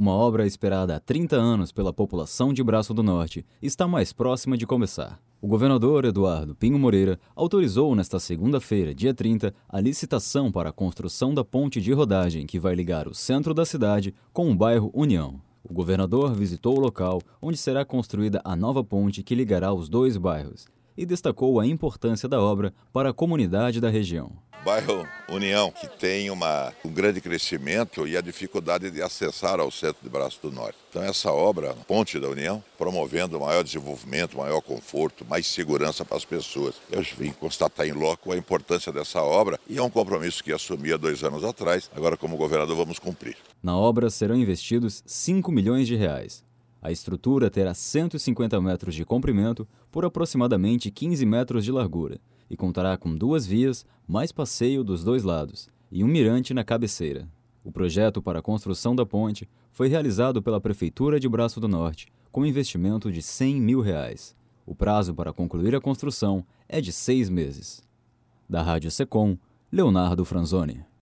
Uma obra esperada há 30 anos pela população de Braço do Norte está mais próxima de começar. O governador Eduardo Pinho Moreira autorizou nesta segunda-feira, dia 30, a licitação para a construção da ponte de rodagem que vai ligar o centro da cidade com o bairro União. O governador visitou o local onde será construída a nova ponte que ligará os dois bairros e destacou a importância da obra para a comunidade da região. Bairro União, que tem um grande crescimento e a dificuldade de acessar ao centro de Braço do Norte. Então essa obra, Ponte da União, promovendo maior desenvolvimento, maior conforto, mais segurança para as pessoas. Eu vim constatar em loco a importância dessa obra e é um compromisso que assumi há 2 anos atrás. Agora, como governador, vamos cumprir. Na obra serão investidos 5 milhões de reais. A estrutura terá 150 metros de comprimento por aproximadamente 15 metros de largura e contará com 2 vias, mais passeio dos 2 lados e um mirante na cabeceira. O projeto para a construção da ponte foi realizado pela Prefeitura de Braço do Norte com investimento de R$100 mil. O prazo para concluir a construção é de 6 meses. Da Rádio Secom, Leonardo Franzoni.